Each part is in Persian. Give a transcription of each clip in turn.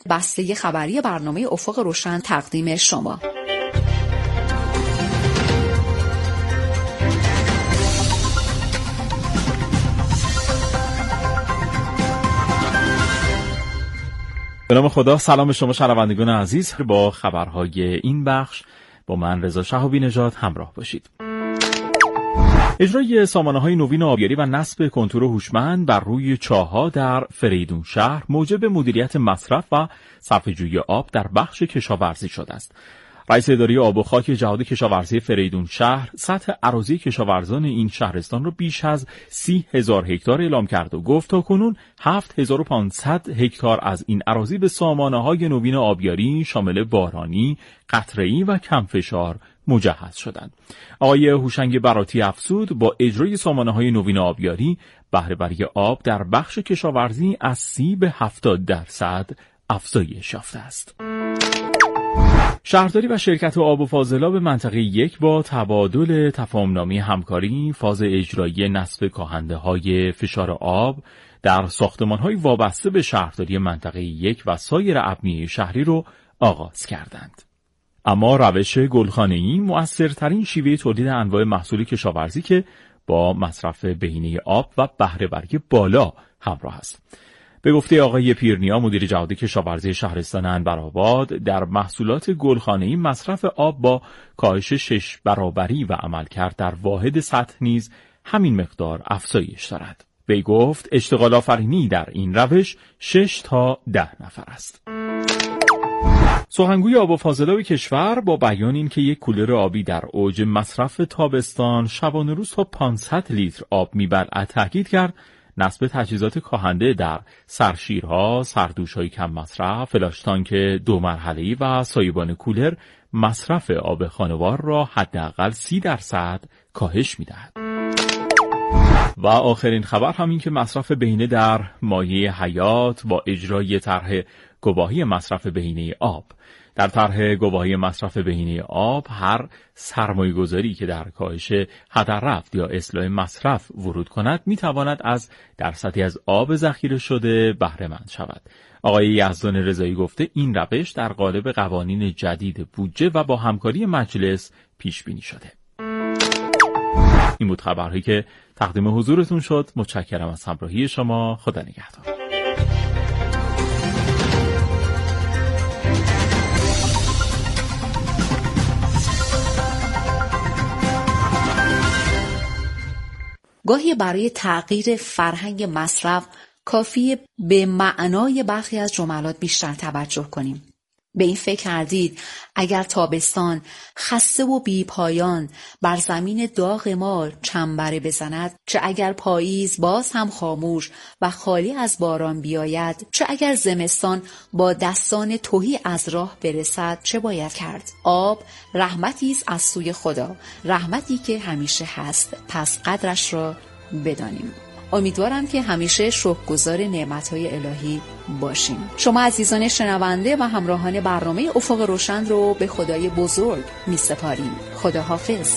بسته خبری برنامه افق روشن تقدیم شما. به نام خدا. سلام به شما شنوندگان عزیز. با خبرهای این بخش با من رضا شهابی نژاد همراه باشید. اجرای سامانه‌های نوین آبیاری و نصب کنتور هوشمند بر روی چاه‌ها در فریدون شهر موجب مدیریت مصرف و صرفه‌جویی آب در بخش کشاورزی شده است. رئیس اداره آب و خاک جهاد کشاورزی فریدون شهر سطح اراضی کشاورزان این شهرستان را بیش از 30,000 هکتار اعلام کرد و گفت تاکنون 7,500 هکتار از این اراضی به سامانه‌های نوین آبیاری شامل بارانی، قطره‌ای و کم‌فشار مجهز شدند. آقای هوشنگ براتی افزود با اجرای سامانه‌های نوین آبیاری بهره وری آب در بخش کشاورزی از 30 به 70% افزایش یافته است. شهرداری و شرکت آب و فاضلاب منطقه 1 با تبادل تفاهم‌نامه همکاری فاز اجرایی نصب کاهنده‌های فشار آب در ساختمان‌های وابسته به شهرداری منطقه 1 و سایر ابنیه شهری را آغاز کردند. اما روش گلخانه‌ای مؤثرترین شیوه تولید انواع محصول کشاورزی که با مصرف بهینه آب و بهره وری بالا همراه است. به گفته آقای پیرنیا مدیر جهاد کشاورزی شهرستان انورآباد، در محصولات گلخانه‌ای مصرف آب با کاهش 6 برابری و عملکرد در واحد سطح نیز همین مقدار افزایش دارد. وی گفت اشتغال آفرینی در این روش 6 تا 10 نفر است. سخنگوی آب و فاضلاب کشور با بیان این که یک کولر آبی در اوج مصرف تابستان شبانه روز تا 500 لیتر آب میبلعد تاکید کرد نصب تجهیزات کاهنده در سرشیرها، سردوش‌های کم مصرف، فلاش تانک 2 مرحله‌ای و سایبان کولر مصرف آب خانوار را حداقل 30% کاهش می‌دهد. و آخرین خبر همین که مصرف بهینه در مایع حیات با اجرای طرح گواهی مصرف بهینه آب. در طرح گواهی مصرف بهینه آب هر سرمایه‌گذاری که در کاهش هدر رفت یا اصلاح مصرف ورود کند میتواند از درصدی از آب ذخیره شده بهره مند شود. آقای یزدان رضایی گفته این روش در قالب قوانین جدید بودجه و با همکاری مجلس پیش بینی شده. این بود خبرهایی که تقدیم حضورتون شد. متشکرم از همراهی شما. خدا نگهدار. گاهی برای تغییر فرهنگ مصرف کافیه به معنای برخی از جملات بیشتر توجه کنیم. به این فکر کردید اگر تابستان خسته و بی‌پایان بر زمین داغ ما چنبره بزند، چه اگر پاییز باز هم خاموش و خالی از باران بیاید، چه اگر زمستان با دستان تهی از راه برسد، چه باید کرد؟ آب رحمتی است از سوی خدا، رحمتی که همیشه هست، پس قدرش را بدانیم. امیدوارم که همیشه شکرگزار نعمت‌های الهی باشیم. شما عزیزان شنونده و همراهان برنامه افق روشن رو به خدای بزرگ می‌سپاریم. خدا حافظ.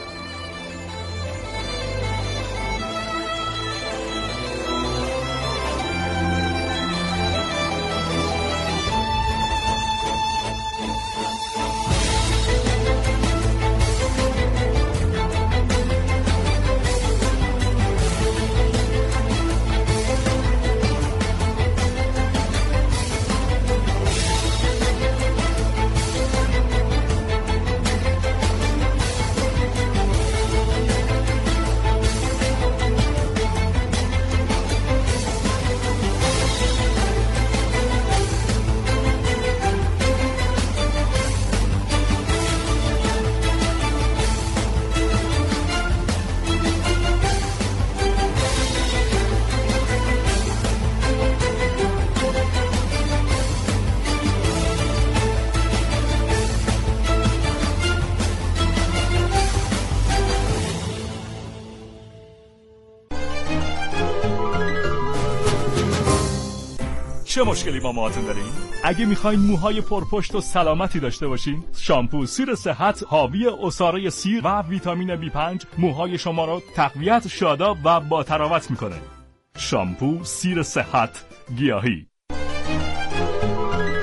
چه مشکلی با موهاتون دارین؟ اگه میخواین موهای پرپشت و سلامتی داشته باشین، شامپو سیر صحت حاوی عصاره سیر و ویتامین B5 موهای شما رو تقویت، شاداب و با تراوت میکنه. شامپو سیر صحت گیاهی.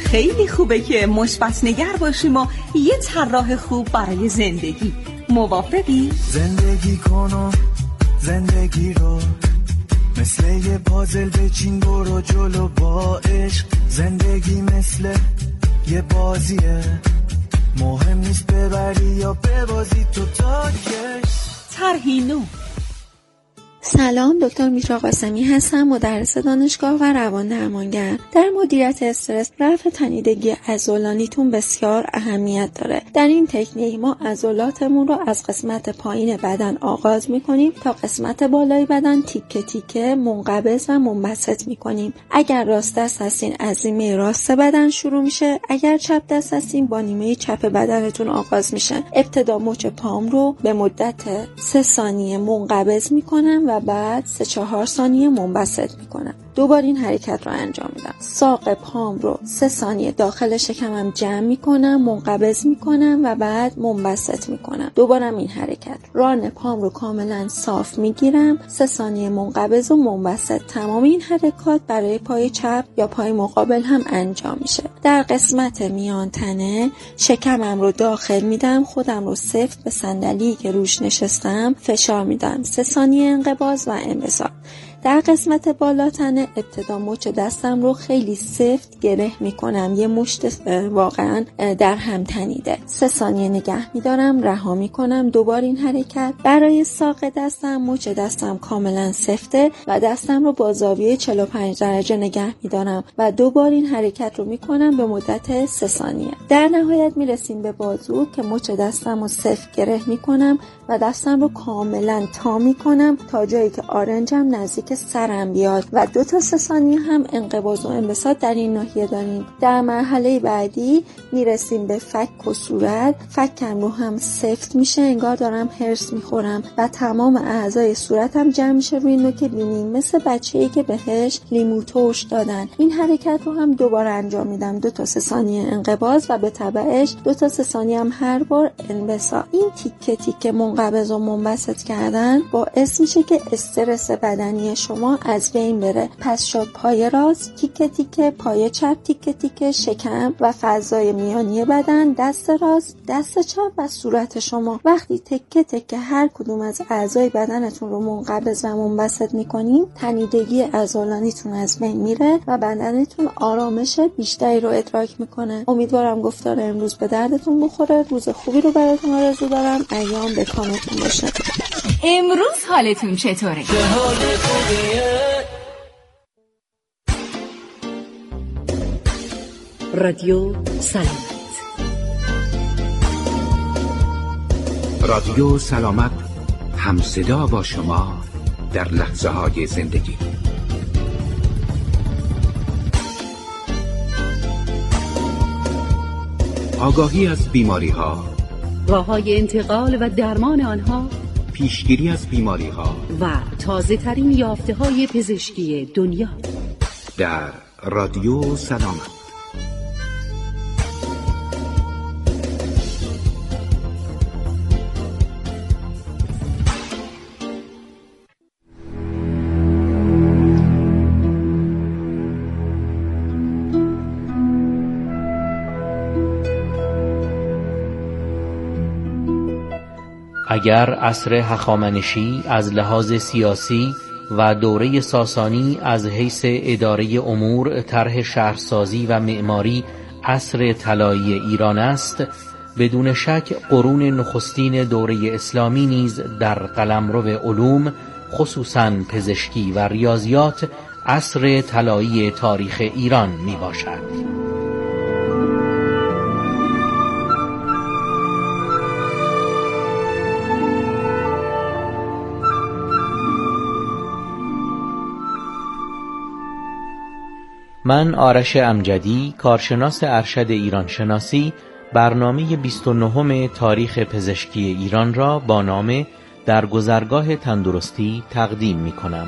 خیلی خوبه که مثبت نگر باشیم و یه طراح خوب برای زندگی. موافقی؟ زندگی کن و زندگی رو مثل یه پازل بچین، برو جلو با عشق. زندگی مثل یه بازیه، مهم نیست ببری یا ببازی تو تا که طرحی نو. سلام، دکتر میترا قاسمی هستم، مدرس دانشگاه و روان درمانگر. در مدیریت استرس رفع تنیدگی عضلانیتون بسیار اهمیت داره. در این تکنیک ما عضلاتمون رو از قسمت پایین بدن آغاز میکنیم تا قسمت بالای بدن تیکه تیکه منقبض و منبسط میکنیم. اگر راست دست هستین از نیمه راست بدن شروع میشه، اگر چپ دست هستین با نیمه چپ بدنتون آغاز میشه. ابتدا مچ پام رو به مدت 3 ثانیه منقبض میکنم و بعد 3-4 ثانیه منبسط میکنم. دوبار این حرکت رو انجام میدم. ساق پام رو 3 ثانیه داخل شکمم جمع میکنم، منقبض میکنم و بعد منبسط میکنم. دوبارم این حرکت. ران پام رو کاملا صاف میگیرم، 3 ثانیه منقبض و منبسط. تمام این حرکات برای پای چپ یا پای مقابل هم انجام میشه. در قسمت میان تنه شکمم رو داخل میدم، خودم رو سفت به صندلی که روش نشستم فشار میدم. 3 ثانیه انقباض و انبساط. در قسمت بالا تنه ابتدا مچ دستم رو خیلی سفت گره میکنم، یه مشت واقعا در هم تنیده. 3 ثانیه نگه میدارم، رها میکنم. دوبار این حرکت. برای ساق دستم مچ دستم کاملا سفته و دستم رو با زاویه 45 درجه نگه میدارم و دوبار این حرکت رو میکنم به مدت 3 ثانیه. در نهایت میرسیم به بازو که مچ دستم رو سفت گره میکنم و دستم رو کاملا تا میکنم تا جایی که آرنجم نزدیک سرم بیاد و 2 تا 3 ثانیه هم انقباض و انبساط در این ناحیه داریم. در مرحله بعدی میرسیم به فک و صورت. فکم رو هم سفت میشه، انگار دارم هرس میخورم و تمام اعضای صورتم جمع میشه روی نوک بینی، مثل بچه‌ای که بهش لیمو ترش دادن. این حرکت رو هم دوباره انجام میدم، 2 تا 3 ثانیه انقباض و به تبعش 2 تا 3 ثانیه هم هر بار انبساط. این تیکه تیکه منقبض و منبسط کردن باعث میشه که استرس بدنی شما از بین بره. پس شد پای راست تیکه تیکه، پای چپ تیکه تیکه، شکم و فضای میانی بدن، دست راست، دست چپ و صورت شما. وقتی تکه تکه هر کدوم از اعضای بدنتون رو منقبض و منبسط میکنین، تنیدگی عضلانیتون از بین میره و بدنتون آرامش بیشتری رو ادراک میکنه. امیدوارم گفتار امروز به دردتون بخوره. روز خوبی رو براتون آرزو دارم. ایام به کامتون باشه. امروز حالتون چطوره؟ رادیو سلامت. رادیو سلامت، همصدا با شما در لحظه های زندگی. آگاهی از بیماری ها، راه‌های انتقال و درمان آنها، پیشگیری از بیماری ها و تازه ترین یافته های پزشکی دنیا در رادیو سلامت. اگر عصر هخامنشی از لحاظ سیاسی و دوره ساسانی از حیث اداره امور، طرح شهرسازی و معماری عصر طلایی ایران است، بدون شک قرون نخستین دوره اسلامی نیز در قلمرو علوم، خصوصاً پزشکی و ریاضیات، عصر طلایی تاریخ ایران می باشد. من آرش امجدی، کارشناس ارشد ایران شناسی، برنامه 29 تاریخ پزشکی ایران را با نام در گذرگاه تندرستی تقدیم می کنم.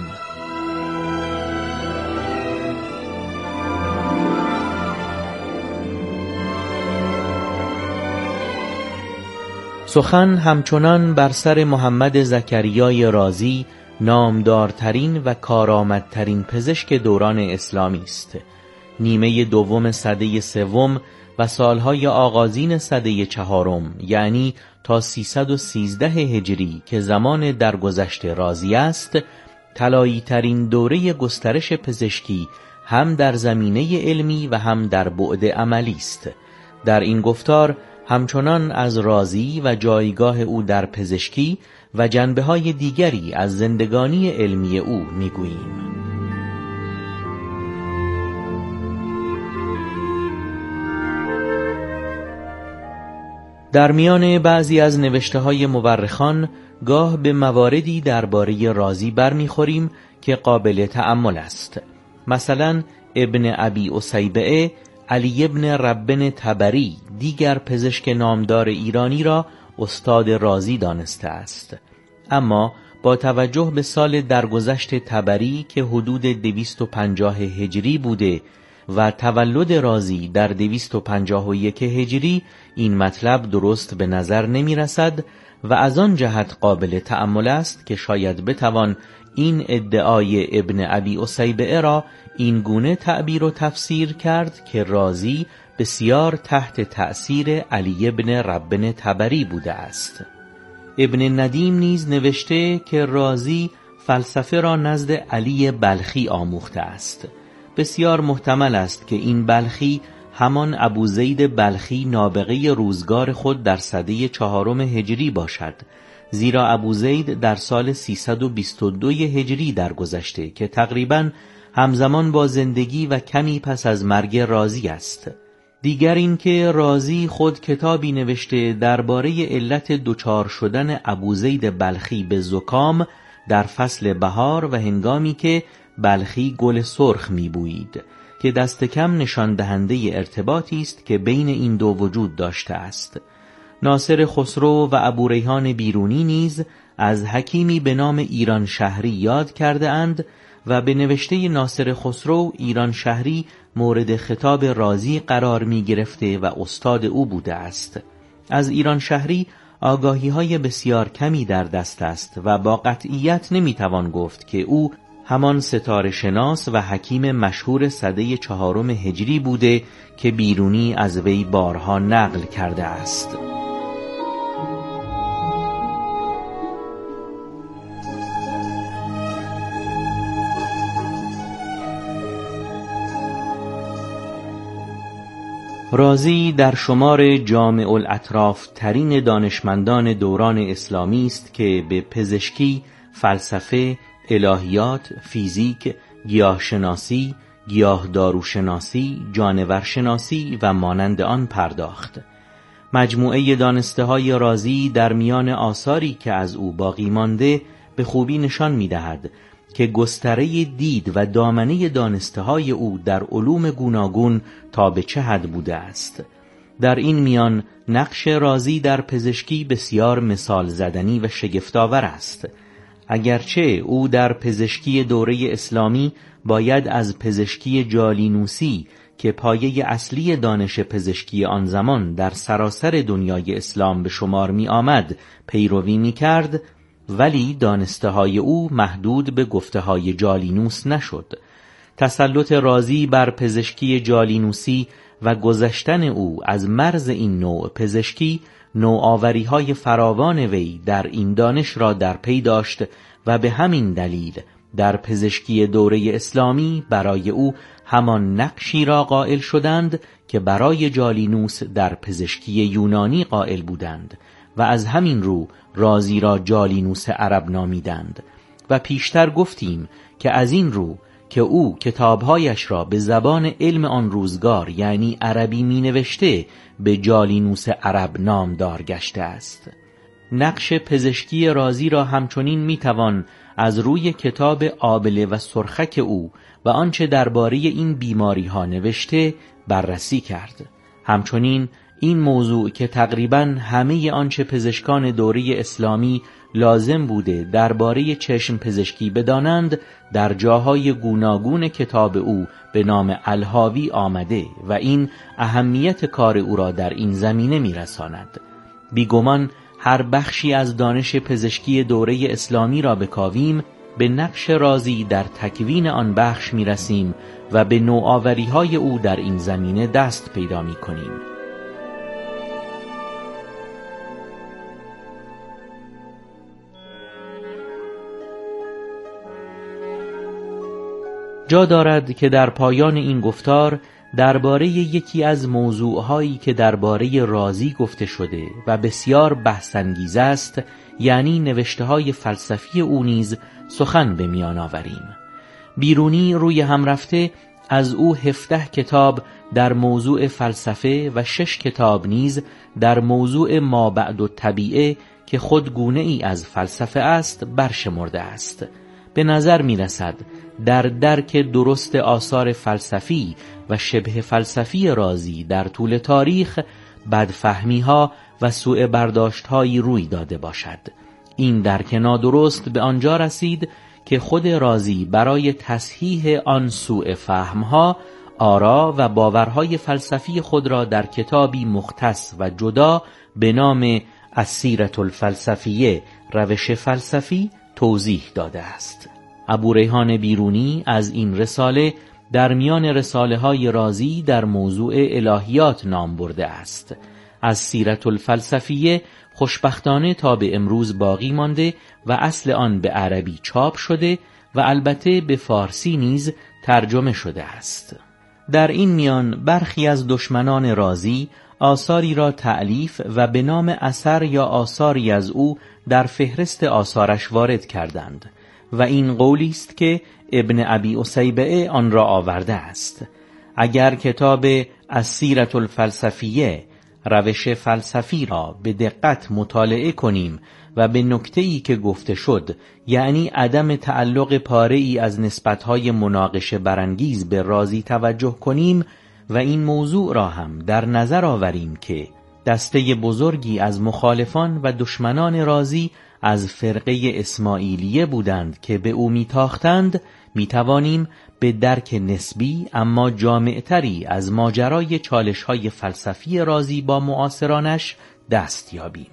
سخن همچنان بر سر محمد زکریای رازی، نامدارترین و کارآمدترین پزشک دوران اسلامی است. نیمه دوم سده سوم و سالهای آغازین سده چهارم، یعنی تا 313 هجری که زمان درگذشت رازی است، طلایی ترین دوره گسترش پزشکی هم در زمینه علمی و هم در بعد عملی است. در این گفتار همچنان از رازی و جایگاه او در پزشکی و جنبه‌های دیگری از زندگانی علمی او می‌گوییم. در میان بعضی از نوشته‌های مورخان گاه به مواردی درباره رازی برمیخوریم که قابل تأمل است. مثلا ابن ابی اسیبعه علی ابن ربن تبری، دیگر پزشک نامدار ایرانی، را استاد رازی دانسته است. اما با توجه به سال درگذشت تبری که حدود 250 هجری بوده و تولد رازی در 251 هجری، این مطلب درست به نظر نمی رسد و از آن جهت قابل تأمل است که شاید بتوان این ادعای ابن ابی اسیبعه را این گونه تعبیر و تفسیر کرد که رازی بسیار تحت تأثیر علی ابن ربن تبری بوده است. ابن ندیم نیز نوشته که رازی فلسفه را نزد علی بلخی آموخته است. بسیار محتمل است که این بلخی همان ابوزید بلخی نابغه روزگار خود در سده چهارم هجری باشد، زیرا ابوزید در سال 322 هجری درگذشته که تقریباً همزمان با زندگی و کمی پس از مرگ رازی است. دیگر این که رازی خود کتابی نوشته درباره علت دچار شدن ابوزید بلخی به زکام در فصل بهار و هنگامی که بلخی گل سرخ می‌بویید، که دست کم نشان دهنده ارتباطی است که بین این دو وجود داشته است. ناصر خسرو و ابو ریحان بیرونی نیز از حکیمی به نام ایران شهری یاد کرده اند و به نوشته ناصر خسرو ایران شهری مورد خطاب رازی قرار می گرفته و استاد او بوده است. از ایران شهری آگاهی‌های بسیار کمی در دست است و با قطعیت نمی‌توان گفت که او همان ستاره شناس و حکیم مشهور سده چهارم هجری بوده که بیرونی از وی بارها نقل کرده است. رازی در شمار جامع الاطراف ترین دانشمندان دوران اسلامی است که به پزشکی، فلسفه، الهیات، فیزیک، گیاهشناسی، گیاهداروشناسی، جانورشناسی و مانند آن پرداخت. مجموعه دانسته‌های رازی در میان آثاری که از او باقی مانده به خوبی نشان می‌دهد که گستره دید و دامنه دانسته‌های او در علوم گوناگون تا به چه حد بوده است. در این میان نقش رازی در پزشکی بسیار مثال زدنی و شگفت‌آور است. اگرچه او در پزشکی دوره اسلامی باید از پزشکی جالینوسی که پایه اصلی دانش پزشکی آن زمان در سراسر دنیای اسلام به شمار می آمد پیروی می کرد، ولی دانسته‌های او محدود به گفته‌های جالینوس نشد. تسلط رازی بر پزشکی جالینوسی و گذشتن او از مرز این نوع پزشکی نوآوری‌های فراوان وی در این دانش را در پی داشت و به همین دلیل در پزشکی دوره اسلامی برای او همان نقشی را قائل شدند که برای جالینوس در پزشکی یونانی قائل بودند و از همین رو رازی را جالینوس عرب نامیدند و پیشتر گفتیم که از این رو که او کتابهایش را به زبان علم آن روزگار یعنی عربی می نوشته به جالینوس عرب نامدار گشته است. نقش پزشکی رازی را همچنین می توان از روی کتاب آبله و سرخک او و آنچه درباره این بیماری ها نوشته بررسی کرد. همچنین این موضوع که تقریباً همه آنچه پزشکان دوره اسلامی لازم بوده درباره چشم پزشکی بدانند در جاهای گوناگون کتاب او به نام الحاوی آمده و این اهمیت کار او را در این زمینه می‌رساند. بیگمان هر بخشی از دانش پزشکی دوره اسلامی را بکاویم به نقش رازی در تکوین آن بخش می رسیم و به نوآوری های او در این زمینه دست پیدا می کنیم. جا دارد که در پایان این گفتار درباره یکی از موضوعهایی که درباره رازی گفته شده و بسیار بحث‌انگیز است، یعنی نوشته‌های فلسفی او نیز سخن به میان آوریم. بیرونی روی هم رفته از او 17 کتاب در موضوع فلسفه و 6 کتاب نیز در موضوع مابعد الطبیعه که خود گونه ای از فلسفه است برشمرده است. به نظر می رسد در درک درست آثار فلسفی و شبه فلسفی رازی در طول تاریخ بدفهمی ها و سوء برداشت هایی روی داده باشد. این درک نادرست به آنجا رسید که خود رازی برای تصحیح آن سوء فهم ها آرا و باورهای فلسفی خود را در کتابی مختص و جدا به نام السیرة الفلسفیه، روش فلسفی، توضیح داده است. ابوریحان بیرونی از این رساله در میان رساله های رازی در موضوع الهیات نام برده است. از سیرة الفلسفیه خوشبختانه تا به امروز باقی مانده و اصل آن به عربی چاپ شده و البته به فارسی نیز ترجمه شده است. در این میان برخی از دشمنان رازی آثاری را تألیف و به نام اثر یا آثاری از او در فهرست آثارش وارد کردند و این قولی است که ابن ابی اسیبعه آن را آورده است. اگر کتاب السیرة الفلسفیه، روش فلسفی را به دقت مطالعه کنیم و به نکته‌ای که گفته شد، یعنی عدم تعلق پاره‌ای از نسبت‌های مناقشه برانگیز به رازی توجه کنیم و این موضوع را هم در نظر آوریم که دسته بزرگی از مخالفان و دشمنان رازی از فرقه اسماعیلیه بودند که به او میتاختند، میتوانیم به درک نسبی اما جامعتری از ماجرای چالش‌های فلسفی رازی با معاصرانش دست یابیم.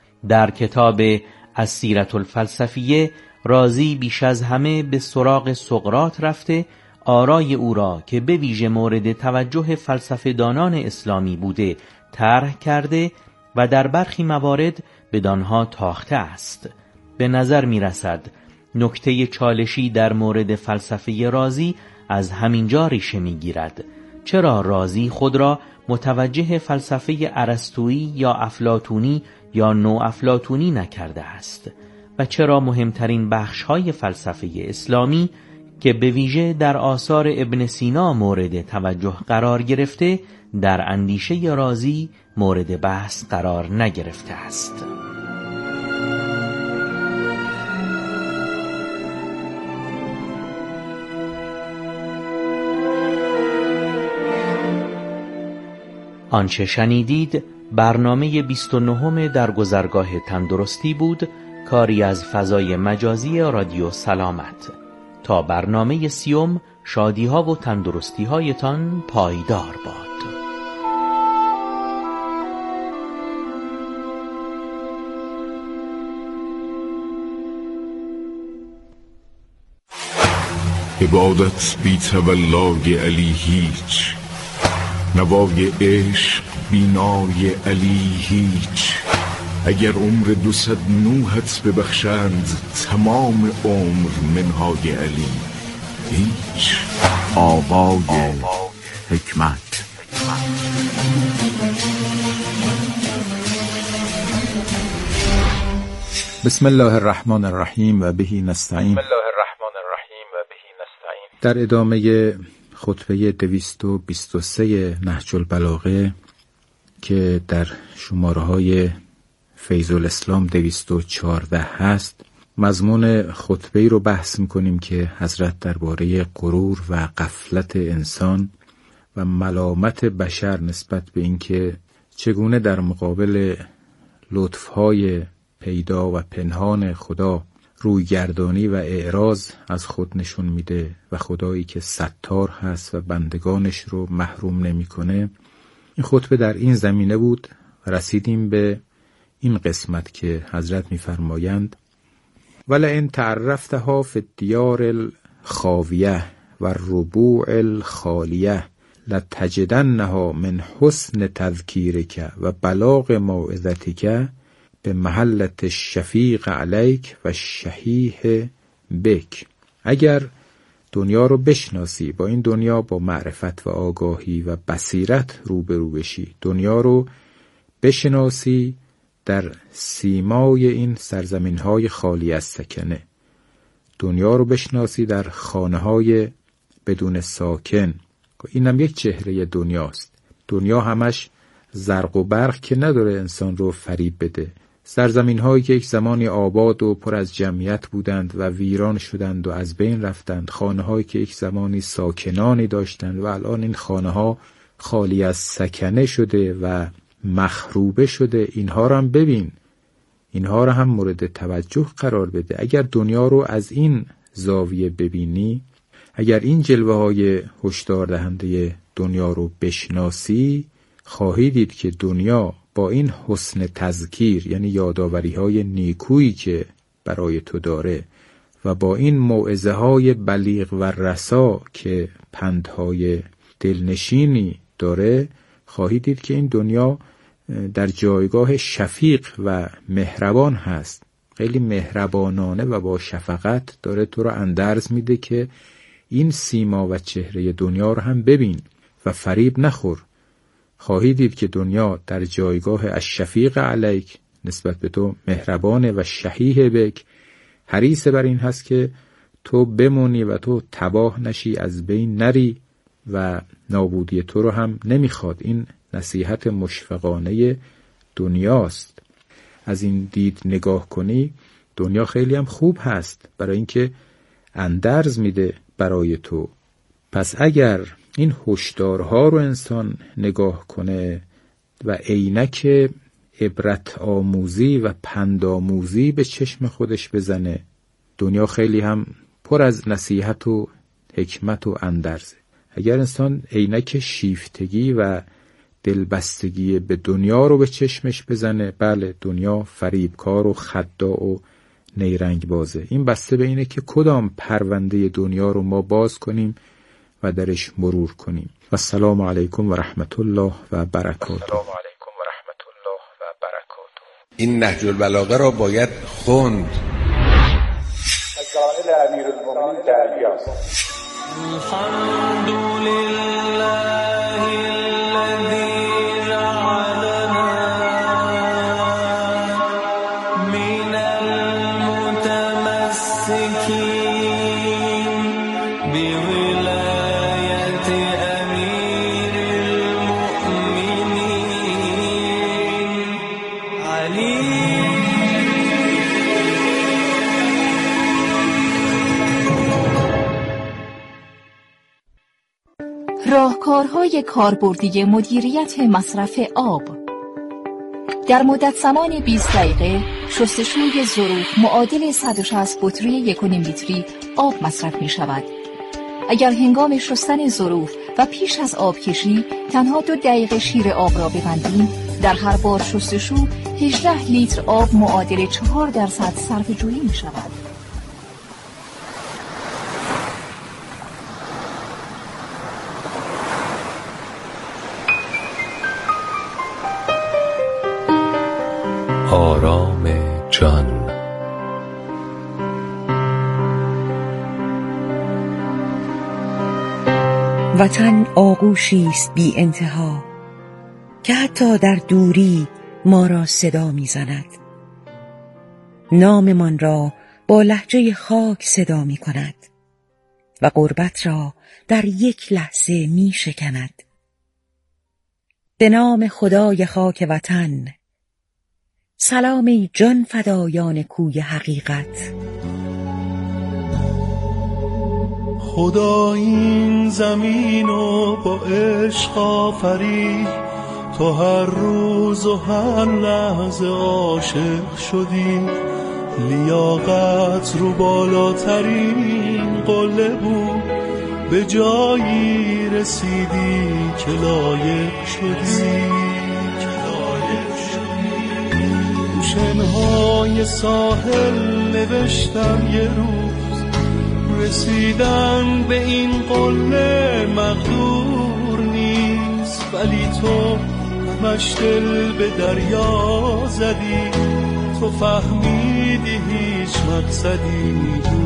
در کتاب السیرة الفلسفیه رازی بیش از همه به سراغ سقراط رفته آرای او را که به ویژه مورد توجه فلسفه دانان اسلامی بوده طرح کرده و در برخی موارد بدانها تاخته است. به نظر می رسد نکته چالشی در مورد فلسفه رازی از همینجا ریشه می گیرد. چرا رازی خود را متوجه فلسفه ارسطویی یا افلاطونی یا نو افلاطونی نکرده است و چرا مهمترین بخش‌های فلسفه اسلامی که به ویژه در آثار ابن سینا مورد توجه قرار گرفته در اندیشه رازی مورد بحث قرار نگرفته است. آنچه شنیدید برنامه 29 در گذرگاه تندرستی بود، کاری از فضای مجازی رادیو سلامت. تا برنامه 30 شادی‌ها و تندرستی‌هایتان پایدار باد. عبادت بی تولای علی هیچ، نوای عشق بینای علی هیچ. اگر عمر 200 نوحت ببخشند، تمام عمر منهای علی هیچ. آوای حکمت. بسم الله الرحمن الرحیم و بهی نستعین. در ادامه خطبه 223 نهج البلاغه که در شماره‌های فیض الاسلام 214 هست، مضمون خطبه‌ای رو بحث می‌کنیم که حضرت درباره غرور و غفلت انسان و ملامت بشر نسبت به اینکه چگونه در مقابل لطف‌های پیدا و پنهان خدا رویگردانی و اعراض از خود نشون میده و خدایی که ستار هست و بندگانش رو محروم نمیکنه. این خطبه در این زمینه بود و رسیدیم به این قسمت که حضرت میفرمایند ولئن تعرفتها فی الدیار الخاویه و الربوع الخالیه لتجدنها من حسن تذکیرک و بلاغ موعظتک به محلت الشفیق علیک و الشحیح بک. اگر دنیا رو بشناسی، با این دنیا با معرفت و آگاهی و بصیرت روبرو بشی، دنیا رو بشناسی در سیمای این سرزمین‌های خالی از سکنه، دنیا رو بشناسی در خانه‌های بدون ساکن. اینم یک چهره دنیاست. دنیا همش زرق و برق که نداره انسان رو فریب بده. سرزمین‌هایی که یک زمانی آباد و پر از جمعیت بودند و ویران شدند و از بین رفتند، خانه‌هایی که یک زمانی ساکنانی داشتند و الان این خانه‌ها خالی از سکنه شده و مخروبه شده، اینها رو هم ببین، اینها رو هم مورد توجه قرار بده. اگر دنیا رو از این زاویه ببینی، اگر این جلوه‌های هشدار دهنده دنیا رو بشناسی، خواهی دید که دنیا با این حسن تذکیر، یعنی یاداوری‌های نیکویی که برای تو داره و با این موعظه‌های بلیغ و رسا که پندهای دلنشینی داره، خواهی دید که این دنیا در جایگاه شفیق و مهربان هست. خیلی مهربانانه و با شفقت داره تو رو اندرز میده که این سیما و چهره دنیا رو هم ببین و فریب نخور. خواهی دید که دنیا در جایگاه الشفیق علیک نسبت به تو مهربانه و شحیح بک، حریص بر این هست که تو بمونی و تو تباه نشی، از بین نری و نابودی تو رو هم نمیخواد. این نصیحت مشفقانه دنیاست. از این دید نگاه کنی، دنیا خیلی هم خوب هست برای اینکه اندرز میده برای تو. پس اگر این هشدارها رو انسان نگاه کنه و عینک عبرت آموزی و پند آموزی به چشم خودش بزنه، دنیا خیلی هم پر از نصیحت و حکمت و اندرزه. اگر انسان عینک شیفتگی و دلبستگی به دنیا رو به چشمش بزنه، بله دنیا فریبکار و خداع و نیرنگ بازه. این بسته به اینه که کدام پرونده دنیا رو ما باز کنیم و درش مرور کنیم. و السلام علیکم و رحمت الله و برکاته. این نهج البلاغه را باید خوند. راهکارهای کاربردی مدیریت مصرف آب. در مدت زمان 20 دقیقه شستشوی ظروف معادل 160 بطری 1.5 لیتری آب مصرف می شود. اگر هنگام شستن ظروف و پیش از آب کشی تنها 2 دقیقه شیر آب را ببندیم، در هر بار شستشو 18 لیتر آب معادل 4% صرفه جویی می شود. آرام جان. وطن آغوشی است بی انتها که حتی در دوری ما را صدا می زند. ناممان را با لهجه خاک صدا می کند و غربت را در یک لحظه می شکند. به نام خدای خاک وطن، سلام ای جان فدایان کوی حقیقت. خدا این زمین و با عشق آفرید، تو هر روز و هر لحظه عاشق شدی. لیاقت رو بالاترین قله بود، به جایی رسیدی که لایق شدی. شنهای ساحل نوشتم یه روز، رسیدن به این قله مقدور نیست، ولی تو همش دل به دریا زدی، تو فهمیدی هیچ مقصدی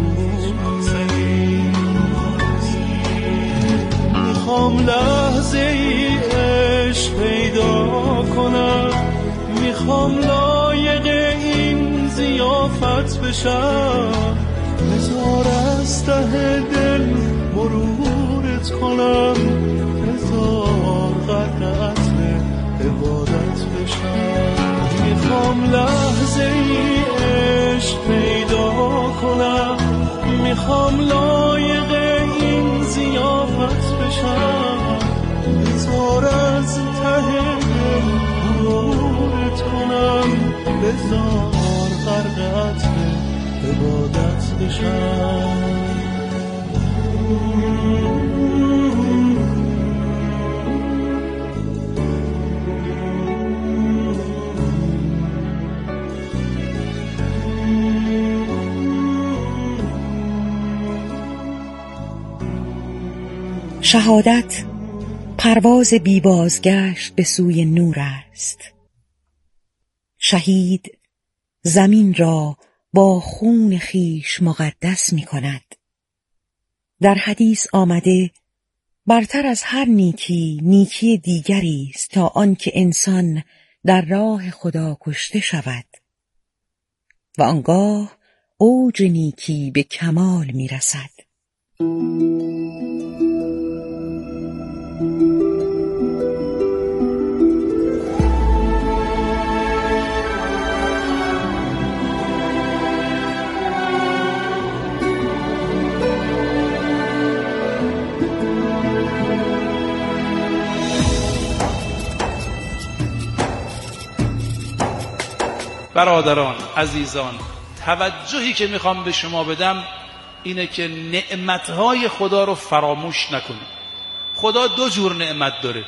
میخوام لحظه ای عشق پیدا کنم، میخوام لایق این ضیافت بشم، بذار از ته دل مرورت کنم، بذار غرق عبادت بشم، میخوام لحظه ای عشق پیدا کنم، میخوام لایق این ضیافت بشم، بذار از ته دل مرورت کنم، بذار غرق عبادت بشم. شهادت پرواز بی بازگشت به سوی نور است. شهید زمین را با خون خیش مقدس می کند. در حدیث آمده برتر از هر نیکی نیکی دیگری است تا آنکه انسان در راه خدا کشته شود و آنگاه اوج نیکی به کمال می رسد. برادران عزیزان، توجهی که میخوام به شما بدم اینه که نعمتهای خدا رو فراموش نکنید. خدا دو جور نعمت داره،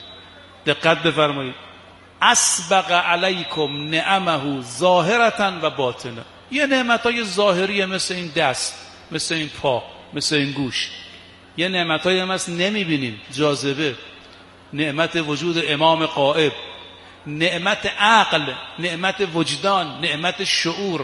دقت بفرمایید. اسبغ علیکم نعمه ظاهرة و باطنه. یه نعمتهای ظاهریه مثل این دست، مثل این پا، مثل این گوش. یه نعمتهای هم هست نمیبینیم، جاذبه، نعمت وجود امام غائب، نعمت عقل، نعمت وجدان، نعمت شعور.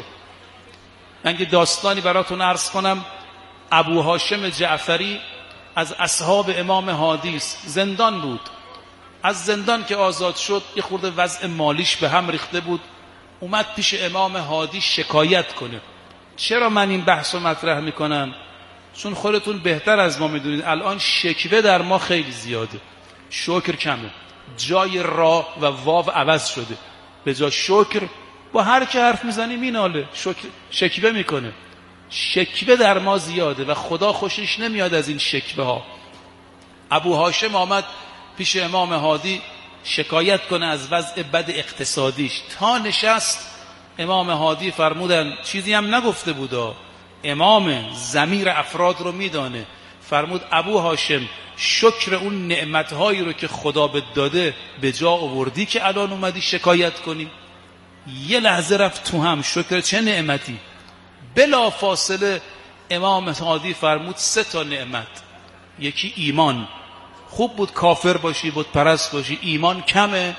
من که داستانی براتون عرض کنم. ابو هاشم جعفری از اصحاب امام هادی است، زندان بود. از زندان که آزاد شد یه خورده وضع مالیش به هم ریخته بود، اومد پیش امام هادی شکایت کنه. چرا من این بحث رو مطرح میکنم؟ چون خودتون بهتر از ما میدونید الان شکوه در ما خیلی زیاده، شکر کمه، جای را و واو عوض شده، به جای شکر با هر که حرف میزنی میناله، شکوه میکنه. شکوه در ما زیاده و خدا خوشش نمیاد از این شکوه ها. ابو هاشم آمد پیش امام هادی شکایت کنه از وضع بد اقتصادیش. تا نشست امام هادی فرمودن، چیزی هم نگفته بودا، امام ضمیر افراد رو میدانه، فرمود ابو هاشم شکر اون نعمتهایی رو که خدا بهت داده به جا آوردی که الان اومدی شکایت کنی؟ یه لحظه رفت تو هم، شکر چه نعمتی؟ بلا فاصله امام هادی فرمود 3 نعمت. یکی ایمان، خوب بود کافر باشی، بود پرست باشی، ایمان کمه.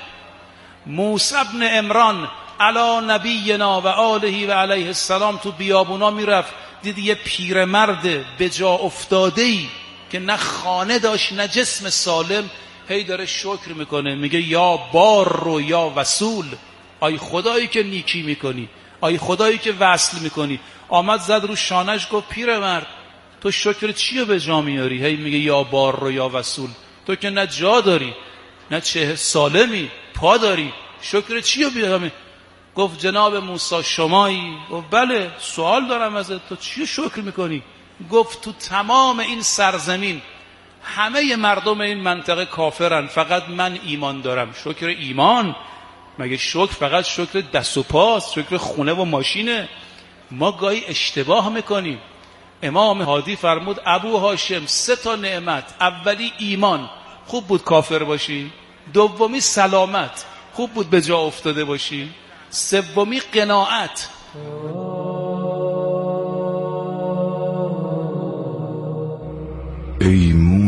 موسی بن عمران علی نبینا و آله و علیه السلام تو بیابونا میرفت، دید یه پیرمرد به جا افتاده‌ای که نه خانه داشت نه جسم سالم، هی داره شکر میکنه، میگه یا بار رو یا وصول، آی خدایی که نیکی میکنی، آی خدایی که وصل میکنی. آمد زد رو شانش گفت پیرمرد تو شکر چی رو به جا میاری؟ هی میگه یا بار رو یا وصول، تو که نه جا داری نه چه سالمی، پا داری، شکر چی رو بیاری؟ گفت جناب موسی شمایی؟ گفت بله، سوال دارم ازت، تو چی شکر میکنی؟ گفت تو تمام این سرزمین همه مردم این منطقه کافرن، فقط من ایمان دارم. شکر ایمان؟ مگه شکر فقط شکر دست و پاست؟ شکر خونه و ماشینه؟ ما گاهی اشتباه میکنیم. امام هادی فرمود ابو هاشم 3 نعمت، اولی ایمان، خوب بود کافر باشی. دومی سلامت، خوب بود به جا افتاده باشی. سومی قناعت. ای